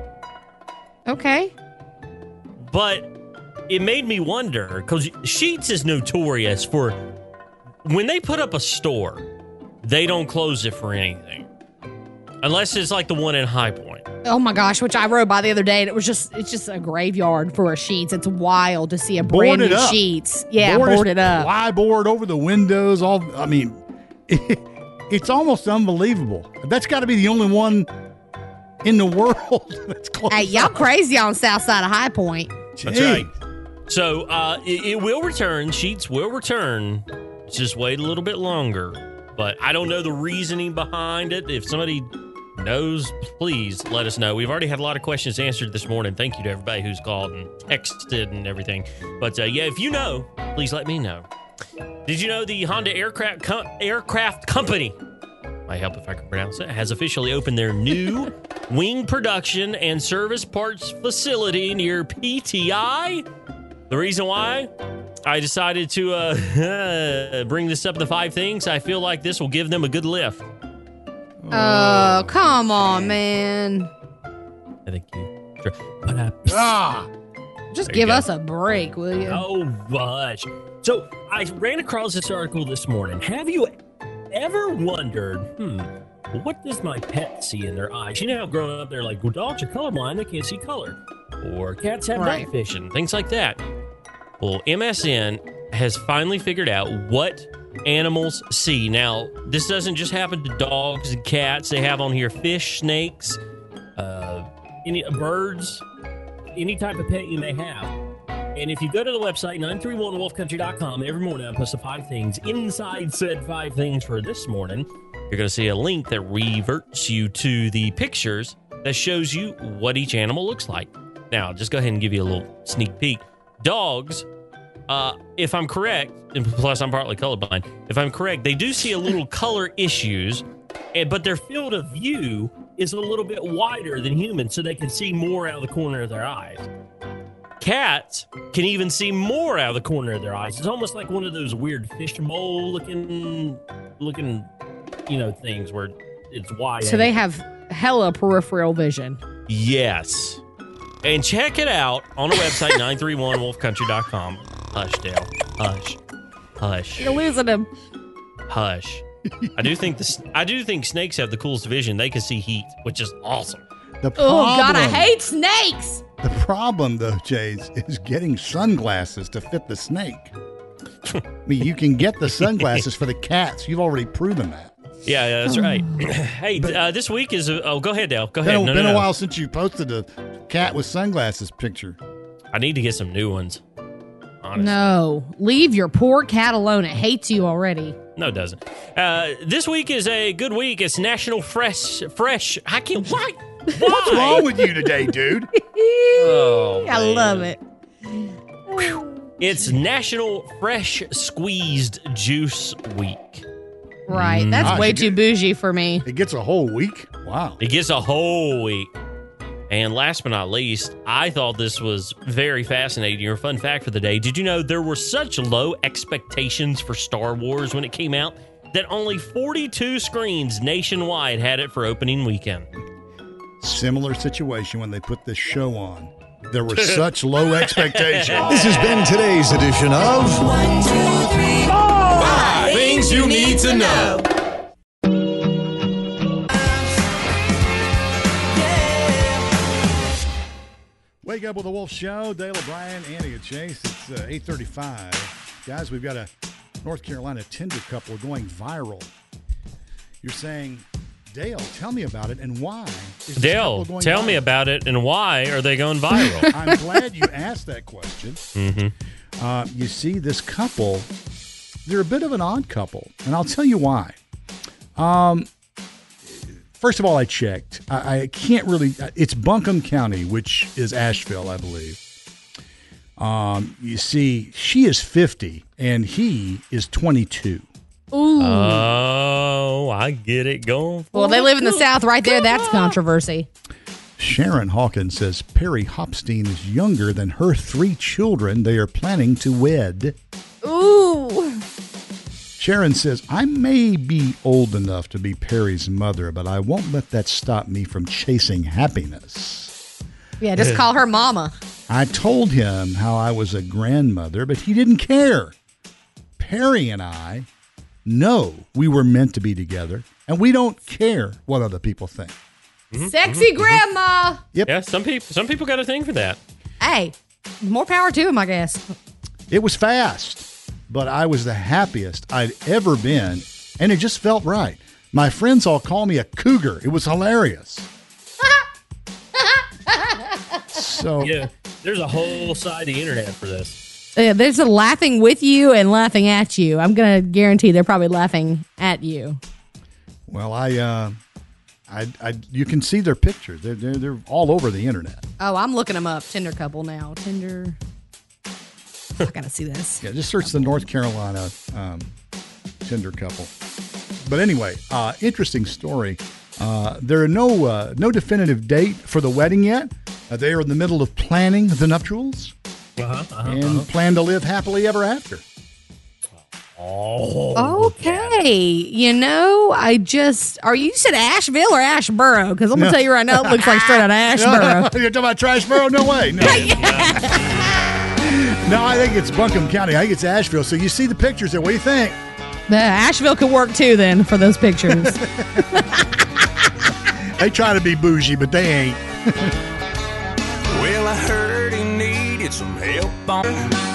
Okay. But it made me wonder, because Sheets is notorious for, when they put up a store, they don't close it for anything. Unless it's like the one in High Point. Oh my gosh, which I rode by the other day, and it was just, it's just a graveyard for a Sheets. It's wild to see a brand new up. Sheets. Yeah, board boarded up. Flyboard over the windows, all, I mean, it, it's almost unbelievable. That's got to be the only one in the world that's closed. Hey, y'all crazy on south side of High Point. That's right. So uh, it, it will return. Sheets will return. Just wait a little bit longer. But I don't know the reasoning behind it. If somebody knows, please let us know. We've already had a lot of questions answered this morning. Thank you to everybody who's called and texted and everything. But uh, yeah, if you know, please let me know. Did you know the Honda Aircraft Com- Aircraft Company, might help if I can pronounce it, has officially opened their new wing production and service parts facility near P T I? The reason why I decided to uh, bring this up, the five things, I feel like this will give them a good lift. Oh, come on, man. I think you. Ah, Just There give you go. us a break, will you? Oh, gosh. So I ran across this article this morning. Have you ever wondered, hmm, what does my pet see in their eyes? You know how growing up they're like, well, dogs are colorblind, they can't see color. Or cats have Right. night vision, things like that. Well, M S N has finally figured out what animals see. Now, this doesn't just happen to dogs and cats. They have on here fish, snakes, uh, any birds, any type of pet you may have. And if you go to the website, nine three one wolf country dot com, every morning I post the five things. Inside said five things for this morning, you're going to see a link that reverts you to the pictures that shows you what each animal looks like. Now, just go ahead and give you a little sneak peek. Dogs, uh, if I'm correct, and plus I'm partly colorblind, if I'm correct, they do see a little color issues, and, but their field of view is a little bit wider than humans, so they can see more out of the corner of their eyes. Cats can even see more out of the corner of their eyes. It's almost like one of those weird fish mole looking, looking, you know, things where it's wide. So they have hella peripheral vision. Yes. And check it out on the website, nine three one wolf country dot com. Hush, Dale. Hush. Hush. You're losing him. Hush. I do think this. I do think snakes have the coolest vision. They can see heat, which is awesome. The Oh, God, I problem- hate snakes. The problem, though, Jays, is getting sunglasses to fit the snake. I mean, you can get the sunglasses for the cats. You've already proven that. Yeah, yeah, that's right. Hey, uh, this week is. A, oh, go ahead, Dale. Go ahead. It's been, no, been no, a no. while since you posted a cat with sunglasses picture. I need to get some new ones. Honestly. No, leave your poor cat alone. It hates you already. No, it doesn't. Uh, this week is a good week. It's National Fresh. Fresh. I can't. Why? What's wrong with you today, dude? Oh, I man. love it. It's National Fresh Squeezed Juice Week. Right. That's Gosh, way it too get- bougie for me. It gets a whole week? Wow. It gets a whole week. And last but not least, I thought this was very fascinating. Your fun fact for the day. Did you know there were such low expectations for Star Wars when it came out that only forty-two screens nationwide had it for opening weekend? Similar situation when they put this show on. There were such low expectations. This has been today's edition of One, two, three, four. Five Things You Need to Know. Wake Up with the Wolf Show. Dale O'Brien, Andy and Chase. It's uh, eight thirty-five. Guys, we've got a North Carolina Tinder couple going viral. You're saying, Dale, tell me about it and why. Is this Dale, couple going tell viral? me about it and why are they going viral? I'm glad you asked that question. Mm-hmm. Uh, you see, this couple, they're a bit of an odd couple, and I'll tell you why. Um, first of all, I checked. I, I can't really. It's Buncombe County, which is Asheville, I believe. Um, you see, she is fifty and he is twenty-two. Ooh. Oh, I get it. Going. Well, they live in the South right there. That's controversy. Sharon Hawkins says Perry Hopstein is younger than her three children they are planning to wed. Ooh. Sharon says, I may be old enough to be Perry's mother, but I won't let that stop me from chasing happiness. Yeah, just call her mama. I told him how I was a grandmother, but he didn't care. Perry and I know we were meant to be together, and we don't care what other people think. Mm-hmm, Sexy mm-hmm, grandma. Yep. Yeah, some people some people got a thing for that. Hey, more power to him, I guess. It was fast, but I was the happiest I'd ever been, and it just felt right. My friends all call me a cougar. It was hilarious. So yeah, there's a whole side of the internet for this. Uh, there's a laughing with you and laughing at you. I'm going to guarantee they're probably laughing at you. Well, I, uh, I, I, you can see their pictures. They're, they're, they're all over the internet. Oh, I'm looking them up. Tinder couple now. Tinder. I got to see this. Yeah, just search the North Carolina um, Tinder couple. But anyway, uh, interesting story. Uh, there are no uh, no definitive date for the wedding yet. Uh, they are in the middle of planning the nuptials Uh-huh, uh-huh, and uh-huh. plan to live happily ever after. Oh. Okay. You know, I just, are you said Asheville or Ashboro? Because I'm going to No. tell you right now, it looks like straight out of Ashboro. You're talking about Trashboro? No way. No. No, I think it's Buncombe County. I think it's Asheville. So you see the pictures there. What do you think? Uh, Asheville could work too then for those pictures. They try to be bougie, but they ain't. Well, I heard he needed some help on.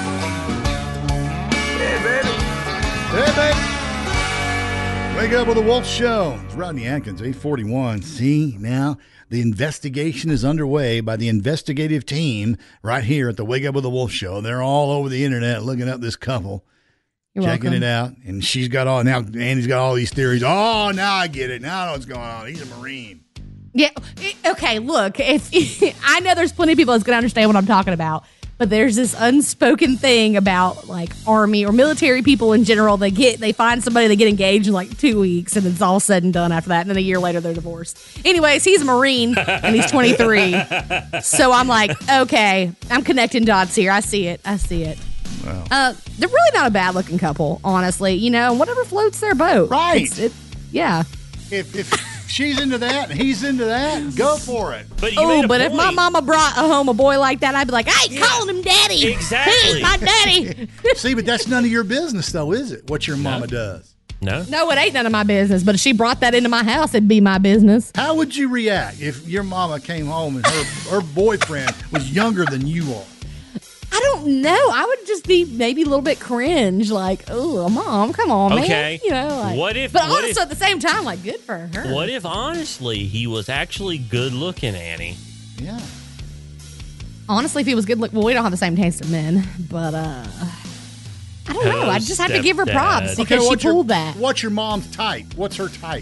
Hey, baby. Hey, baby. Wake Up with the Wolf Show. It's Rodney Atkins, eight forty-one. See, now the investigation is underway by the investigative team right here at the Wake Up with the Wolf Show. They're all over the internet looking up this couple, You're checking welcome. it out. And she's got all, now Andy's got all these theories. Oh, now I get it. Now I know what's going on. He's a Marine. Yeah. Okay. Look, if I know there's plenty of people that's going to understand what I'm talking about, but there's this unspoken thing about like Army or military people in general. They get, they find somebody, they get engaged in like two weeks, and it's all said and done after that. And then a year later, they're divorced. Anyways, he's a Marine and he's twenty-three. So I'm like, okay, I'm connecting dots here. I see it. I see it. Wow. Uh, they're really not a bad looking couple, honestly. You know, whatever floats their boat. Right. It's, it, yeah. If, if she's into that and he's into that, go for it. But you Oh, made a but if my point. mama brought home a boy like that, I'd be like, I ain't calling him daddy. Exactly. He's my daddy. See, but that's none of your business, though, is it? What your mama does. No? No, it ain't none of my business. But if she brought that into my house, it'd be my business. How would you react if your mama came home and her, her boyfriend was younger than you are? I don't know. I would just be maybe a little bit cringe, like, "Oh, mom, come on, man." Okay. You know, like, What if- But what also if- at the same time, like, good for her. What if, honestly, he was actually good looking, Annie? Yeah. Honestly, if he was good, look, well, we don't have the same taste in men, but uh, I don't know. Oh, I just have to give her props stepdad. because she what's your- pulled that. What's your mom's type? What's her type?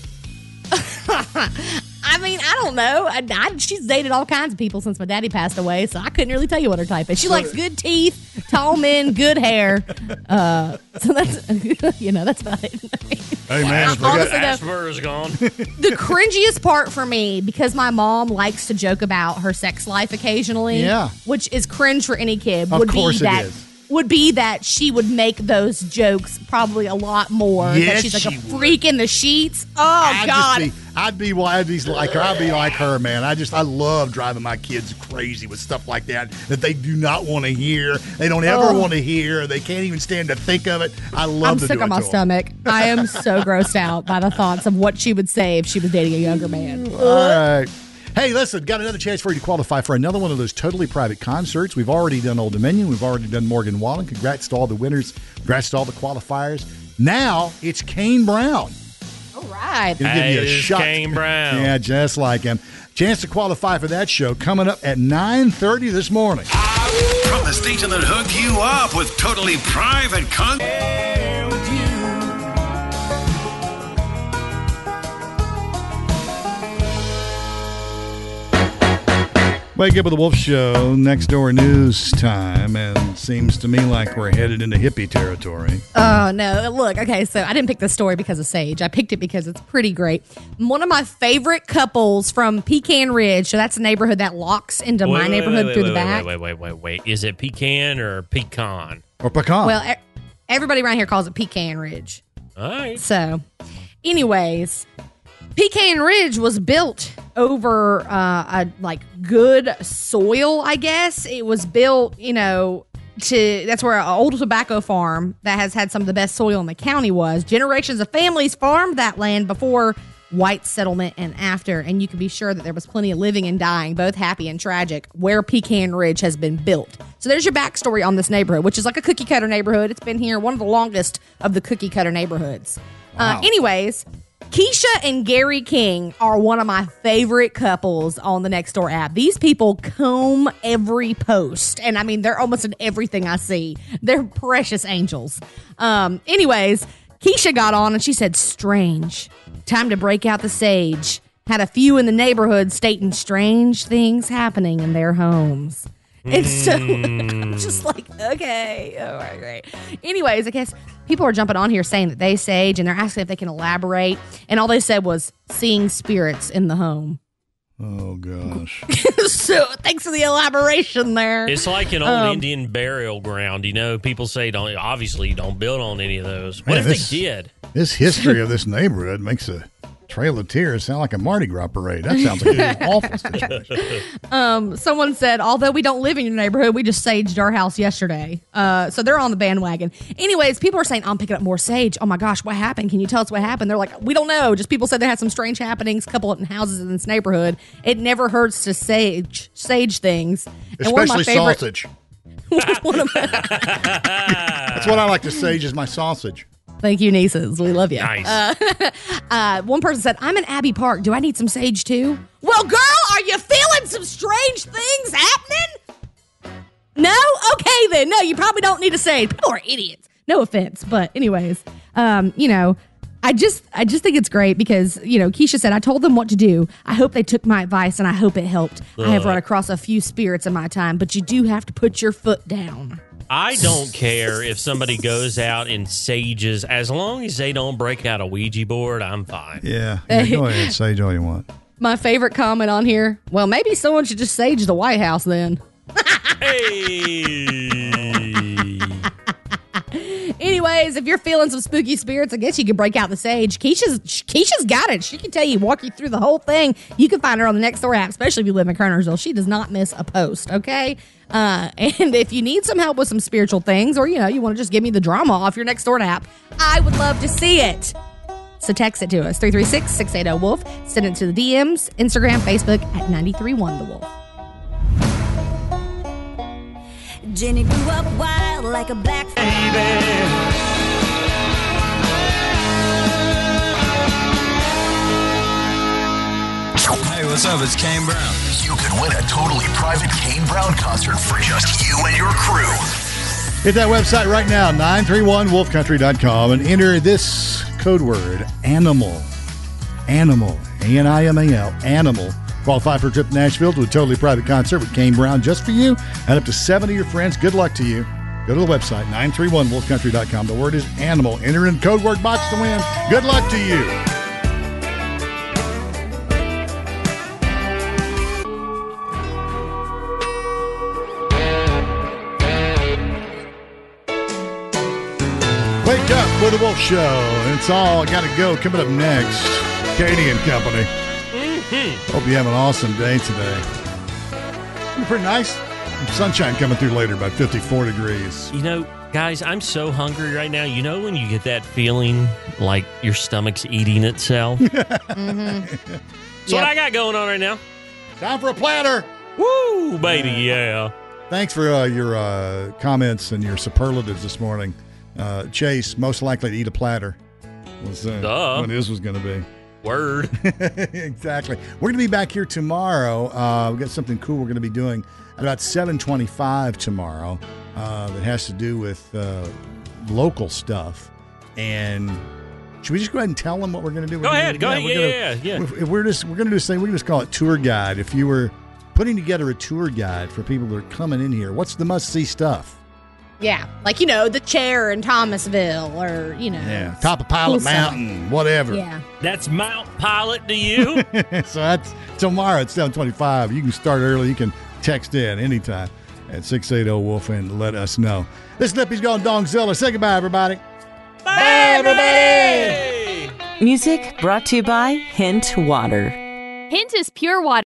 I mean, I don't know. I, I, she's dated all kinds of people since my daddy passed away, so I couldn't really tell you what her type is. She likes good teeth, tall men, good hair. Uh, so that's, you know, that's about it. Hey, man. if I got- Honestly, though, Asperger's gone. the cringiest part for me, because my mom likes to joke about her sex life occasionally, Yeah. which is cringe for any kid, Of would course be it that is. would be that she would make those jokes probably a lot more. Yes, that she's like she a would. freak in the sheets. Oh I'd God. Just be, I'd be, well, I'd be like her. I'd be like her, man. I just, I love driving my kids crazy with stuff like that that they do not want to hear. They don't ever Oh. want to hear. They can't even stand to think of it. I love I'm to sick do on it my to 'em. stomach. I am so grossed out by the thoughts of what she would say if she was dating a younger man. All right. Hey, listen, got another chance for you to qualify for another one of those totally private concerts. We've already done Old Dominion. We've already done Morgan Wallen. Congrats to all the winners. Congrats to all the qualifiers. Now it's Kane Brown. All right. Gonna give Hey, you a it is shot. Kane Brown. Yeah, just like him. Chance to qualify for that show coming up at nine thirty this morning. From the station that hook you up with totally private con. Wake up with the Wolf Show, next door news time, and seems to me like we're headed into hippie territory. Oh, no. Look, okay, so I didn't pick this story because of Sage. I picked it because it's pretty great. One of my favorite couples from Pecan Ridge, so that's a neighborhood that locks into Wait, my wait, neighborhood wait, through wait, the wait, back. Wait, wait, wait, wait, wait. Is it pecan or pecan? Or pecan. Well, e- everybody around here calls it Pecan Ridge. All right. So, anyways, Pecan Ridge was built over uh, a like good soil, I guess. It was built, you know, to that's where an old tobacco farm that has had some of the best soil in the county was. Generations of families farmed that land before white settlement and after, and you can be sure that there was plenty of living and dying, both happy and tragic, where Pecan Ridge has been built. So there's your backstory on this neighborhood, which is like a cookie cutter neighborhood. It's been here, one of the longest of the cookie cutter neighborhoods. Wow. Uh, anyways, Keisha and Gary King are one of my favorite couples on the Nextdoor app. These people comb every post, and I mean, they're almost in everything I see. They're precious angels. Um, anyways, Keisha got on and she said, "Strange. Time to break out the sage. Had a few in the neighborhood stating strange things happening in their homes." And so I'm just like, okay, all right, great. Anyways, I guess people are jumping on here saying that they sage, and they're asking if they can elaborate. And all they said was seeing spirits in the home. Oh, gosh. So thanks for the elaboration there. It's like an old Um, Indian burial ground. You know, people say don't. Obviously, don't build on any of those. What Man, if this- they did? This history of this neighborhood makes a Trail of Tears sound like a Mardi Gras parade. That sounds like an awful situation. Um, someone said, although we don't live in your neighborhood, we just saged our house yesterday. Uh, so they're on the bandwagon. Anyways, people are saying, I'm picking up more sage. Oh my gosh, what happened? Can you tell us what happened? They're like, we don't know. Just people said they had some strange happenings, couple in houses in this neighborhood. It never hurts to sage sage things. And one of my Especially favorite- sausage. one of my- That's what I like to sage is my sausage. Thank you, nieces. We love you. Nice. Uh, uh, one person said, I'm in Abbey Park. Do I need some sage too? Well, girl, are you feeling some strange things happening? No? Okay, then. No, you probably don't need a sage. People are idiots. No offense. But anyways, um, you know, I just I just think it's great because, you know, Keisha said, I told them what to do. I hope they took my advice and I hope it helped. I have Ugh. run across a few spirits in my time, but you do have to put your foot down. I don't care if somebody goes out and sages. As long as they don't break out a Ouija board, I'm fine. Yeah. yeah go ahead. Sage all you want. My favorite comment on here, well, maybe someone should just sage the White House then. Hey. anyways, if you're feeling some spooky spirits, I guess you could break out the sage. Keisha's Keisha's got it. She can tell you, walk you through the whole thing. You can find her on the Nextdoor app, especially if you live in Kernersville. She does not miss a post, okay? Uh, and if you need some help with some spiritual things, or, you know, you want to just give me the drama off your Nextdoor app, I would love to see it. So text it to us, three three six, six eight zero, wolf. Send it to the D Ms, Instagram, Facebook at nine three one The Wolf. Jenny grew up wild like a black baby. Hey, what's up? It's Kane Brown. You could win a totally private Kane Brown concert for just you and your crew. Hit that website right now, nine three one wolf country dot com, and enter this code word, animal. Animal. A N I M A L. Animal. Qualify for a trip to Nashville to a totally private concert with Kane Brown just for you and up to seven of your friends. Good luck to you. Go to the website, nine three one wolf country dot com. The word is animal. Enter in code word box to win. Good luck to you. Wake up with the Wolf Show. It's all got to go. Coming up next, Katie and Company. Mm-hmm. Hope you have an awesome day today. Pretty nice. Sunshine coming through later, about fifty-four degrees. You know, guys, I'm so hungry right now. You know when you get that feeling like your stomach's eating itself? Mm-hmm. That's yep. what I got going on right now. Time for a platter. Woo, baby, yeah. Thanks for uh, your uh, comments and your superlatives this morning. Uh, Chase, most likely to eat a platter, was uh, Duh. what his was going to be. Word. Exactly. We're going to be back here tomorrow. Uh, we've got something cool we're going to be doing at about seven twenty-five tomorrow uh, that has to do with uh, local stuff. And should we just go ahead and tell them what we're going to do? Go we're ahead. Gonna, go yeah, ahead. Yeah, gonna, yeah, yeah. We're just we're going to do this thing. We're going to call it tour guide. If you were putting together a tour guide for people that are coming in here, what's the must see stuff? Yeah, like, you know, the chair in Thomasville, or, you know. Yeah, top of Pilot cool Mountain, stuff. whatever. Yeah. That's Mount Pilot to you? So that's tomorrow at seven twenty-five. You can start early. You can text in anytime at six eight zero wolf and let us know. This Lippy's going Dongzilla. Say goodbye, everybody. Bye, everybody. Music brought to you by Hint Water. Hint is pure water.